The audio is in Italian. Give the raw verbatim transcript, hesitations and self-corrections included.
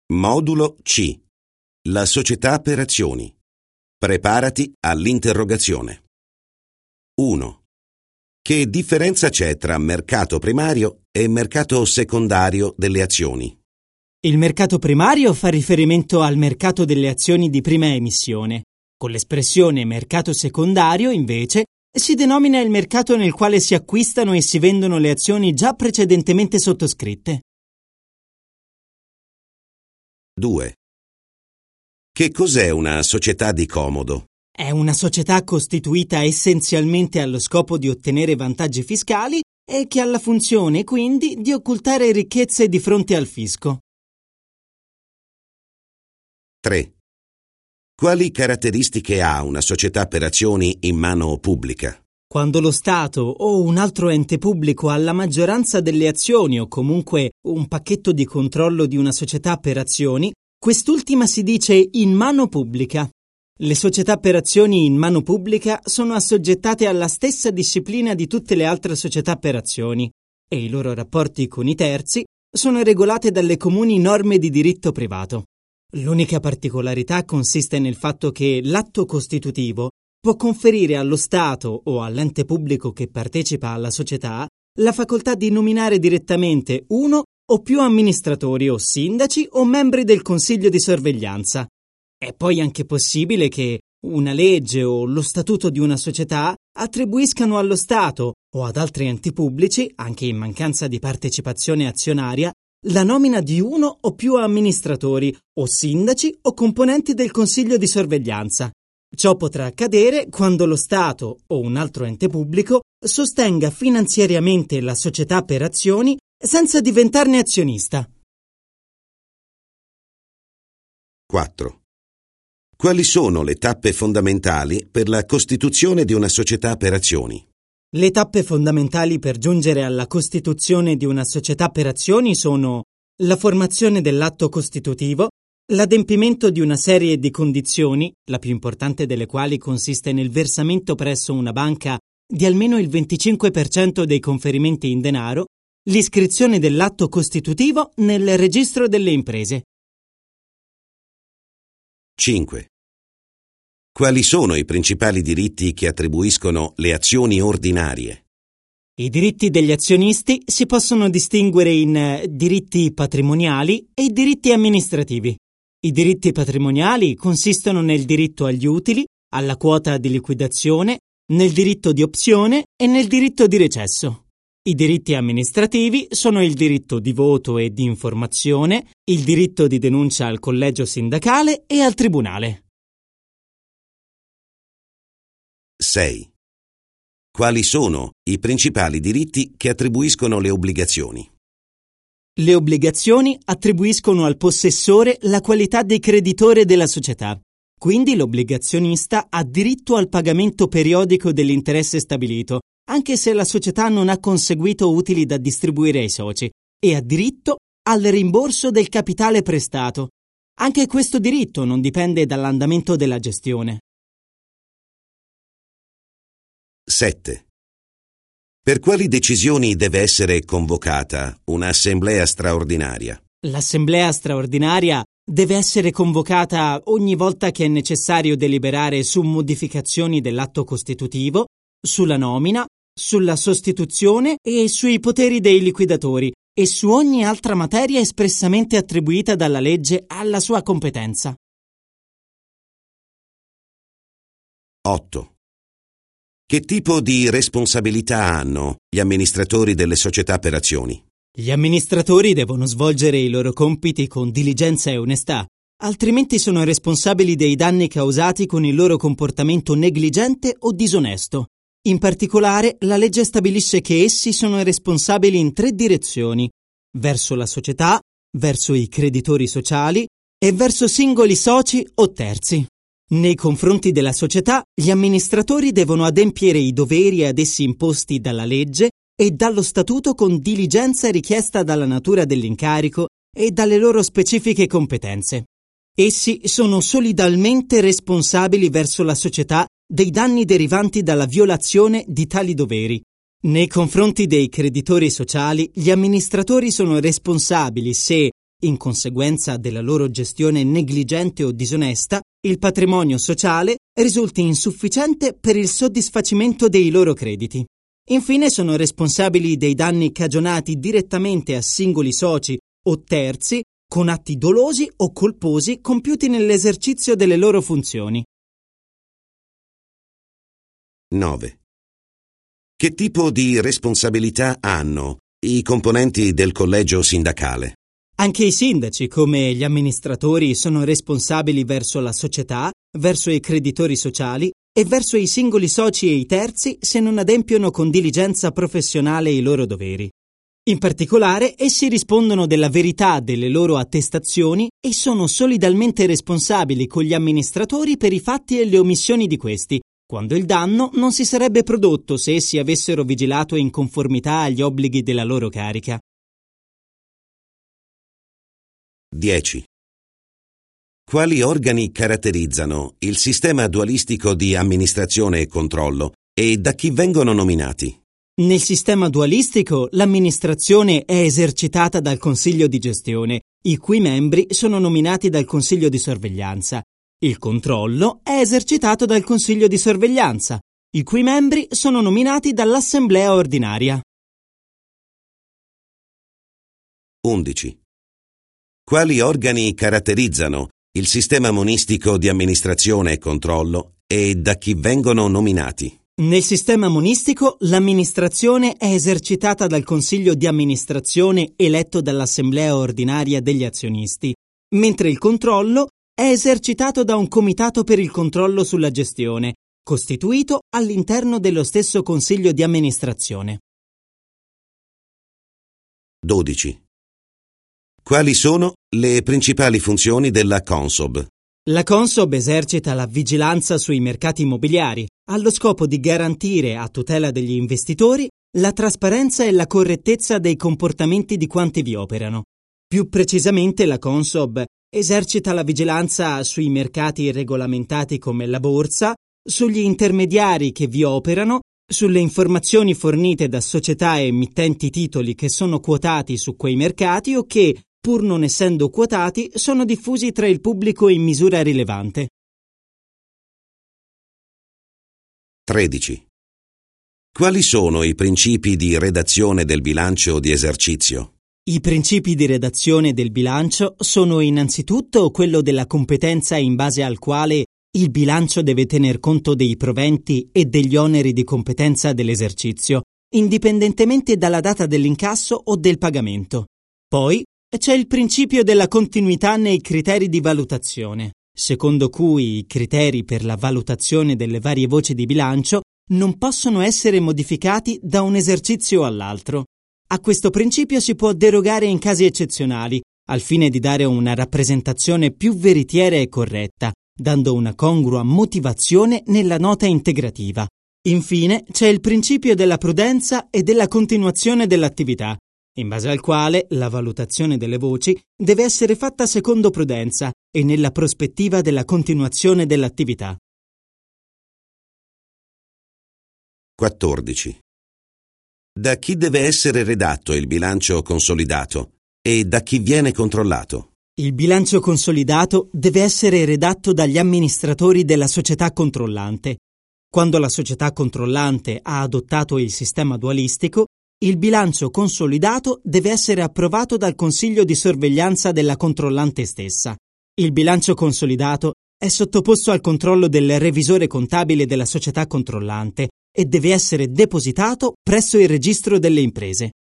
Modulo C. La società per azioni. Preparati all'interrogazione. uno. Che differenza c'è tra mercato primario e mercato secondario delle azioni? Il mercato primario fa riferimento al mercato delle azioni di prima emissione. Con l'espressione mercato secondario, invece, si denomina il mercato nel quale si acquistano e si vendono le azioni già precedentemente sottoscritte. due. Che cos'è una società di comodo? È una società costituita essenzialmente allo scopo di ottenere vantaggi fiscali e che ha la funzione, quindi, di occultare ricchezze di fronte al fisco. tre. Quali caratteristiche ha una società per azioni in mano pubblica? Quando lo Stato o un altro ente pubblico ha la maggioranza delle azioni o comunque un pacchetto di controllo di una società per azioni, quest'ultima si dice in mano pubblica. Le società per azioni in mano pubblica sono assoggettate alla stessa disciplina di tutte le altre società per azioni e i loro rapporti con i terzi sono regolate dalle comuni norme di diritto privato. L'unica particolarità consiste nel fatto che l'atto costitutivo può conferire allo Stato o all'ente pubblico che partecipa alla società la facoltà di nominare direttamente uno o più amministratori o sindaci o membri del consiglio di sorveglianza. È poi anche possibile che una legge o lo statuto di una società attribuiscano allo Stato o ad altri enti pubblici, anche in mancanza di partecipazione azionaria, la nomina di uno o più amministratori o sindaci o componenti del consiglio di sorveglianza. Ciò potrà accadere quando lo Stato o un altro ente pubblico sostenga finanziariamente la società per azioni senza diventarne azionista. quattro. Quali sono le tappe fondamentali per la costituzione di una società per azioni? Le tappe fondamentali per giungere alla costituzione di una società per azioni sono la formazione dell'atto costitutivo, l'adempimento di una serie di condizioni, la più importante delle quali consiste nel versamento presso una banca di almeno il venticinque per cento dei conferimenti in denaro, l'iscrizione dell'atto costitutivo nel registro delle imprese. cinque. Quali sono i principali diritti che attribuiscono le azioni ordinarie? I diritti degli azionisti si possono distinguere in eh, diritti patrimoniali e diritti amministrativi. I diritti patrimoniali consistono nel diritto agli utili, alla quota di liquidazione, nel diritto di opzione e nel diritto di recesso. I diritti amministrativi sono il diritto di voto e di informazione, il diritto di denuncia al collegio sindacale e al tribunale. sei. Quali sono i principali diritti che attribuiscono le obbligazioni? Le obbligazioni attribuiscono al possessore la qualità di creditore della società. Quindi l'obbligazionista ha diritto al pagamento periodico dell'interesse stabilito, anche se la società non ha conseguito utili da distribuire ai soci, e ha diritto al rimborso del capitale prestato. Anche questo diritto non dipende dall'andamento della gestione. sette. Per quali decisioni deve essere convocata un'assemblea straordinaria? L'assemblea straordinaria deve essere convocata ogni volta che è necessario deliberare su modificazioni dell'atto costitutivo, sulla nomina, sulla sostituzione e sui poteri dei liquidatori e su ogni altra materia espressamente attribuita dalla legge alla sua competenza. otto. Che tipo di responsabilità hanno gli amministratori delle società per azioni? Gli amministratori devono svolgere i loro compiti con diligenza e onestà, altrimenti sono responsabili dei danni causati con il loro comportamento negligente o disonesto. In particolare, la legge stabilisce che essi sono responsabili in tre direzioni: verso la società, verso i creditori sociali e verso singoli soci o terzi. Nei confronti della società, gli amministratori devono adempiere i doveri ad essi imposti dalla legge e dallo statuto con diligenza richiesta dalla natura dell'incarico e dalle loro specifiche competenze. Essi sono solidalmente responsabili verso la società dei danni derivanti dalla violazione di tali doveri. Nei confronti dei creditori sociali, gli amministratori sono responsabili se, in conseguenza della loro gestione negligente o disonesta, il patrimonio sociale risulti insufficiente per il soddisfacimento dei loro crediti. Infine sono responsabili dei danni cagionati direttamente a singoli soci o terzi con atti dolosi o colposi compiuti nell'esercizio delle loro funzioni. nove. Che tipo di responsabilità hanno i componenti del collegio sindacale? Anche i sindaci, come gli amministratori, sono responsabili verso la società, verso i creditori sociali e verso i singoli soci e i terzi se non adempiono con diligenza professionale i loro doveri. In particolare, essi rispondono della verità delle loro attestazioni e sono solidalmente responsabili con gli amministratori per i fatti e le omissioni di questi, quando il danno non si sarebbe prodotto se essi avessero vigilato in conformità agli obblighi della loro carica. dieci. Quali organi caratterizzano il sistema dualistico di amministrazione e controllo e da chi vengono nominati? Nel sistema dualistico l'amministrazione è esercitata dal Consiglio di gestione, i cui membri sono nominati dal Consiglio di sorveglianza. Il controllo è esercitato dal Consiglio di sorveglianza, i cui membri sono nominati dall'Assemblea ordinaria. undici. Quali organi caratterizzano il sistema monistico di amministrazione e controllo e da chi vengono nominati? Nel sistema monistico l'amministrazione è esercitata dal Consiglio di amministrazione eletto dall'Assemblea ordinaria degli azionisti, mentre il controllo è esercitato da un comitato per il controllo sulla gestione, costituito all'interno dello stesso Consiglio di amministrazione. dodici. Quali sono le principali funzioni della Consob? La Consob esercita la vigilanza sui mercati immobiliari, allo scopo di garantire, a tutela degli investitori, la trasparenza e la correttezza dei comportamenti di quanti vi operano. Più precisamente, la Consob esercita la vigilanza sui mercati regolamentati come la borsa, sugli intermediari che vi operano, sulle informazioni fornite da società e emittenti titoli che sono quotati su quei mercati o che, pur non essendo quotati, sono diffusi tra il pubblico in misura rilevante. tredici. Quali sono i principi di redazione del bilancio di esercizio? I principi di redazione del bilancio sono innanzitutto quello della competenza in base al quale il bilancio deve tener conto dei proventi e degli oneri di competenza dell'esercizio, indipendentemente dalla data dell'incasso o del pagamento. Poi c'è il principio della continuità nei criteri di valutazione, secondo cui i criteri per la valutazione delle varie voci di bilancio non possono essere modificati da un esercizio all'altro. A questo principio si può derogare in casi eccezionali, al fine di dare una rappresentazione più veritiera e corretta, dando una congrua motivazione nella nota integrativa. Infine, c'è il principio della prudenza e della continuazione dell'attività, in base al quale la valutazione delle voci deve essere fatta secondo prudenza e nella prospettiva della continuazione dell'attività. quattordici. Da chi deve essere redatto il bilancio consolidato e da chi viene controllato? Il bilancio consolidato deve essere redatto dagli amministratori della società controllante. Quando la società controllante ha adottato il sistema dualistico, il bilancio consolidato deve essere approvato dal Consiglio di sorveglianza della controllante stessa. Il bilancio consolidato è sottoposto al controllo del revisore contabile della società controllante e deve essere depositato presso il registro delle imprese.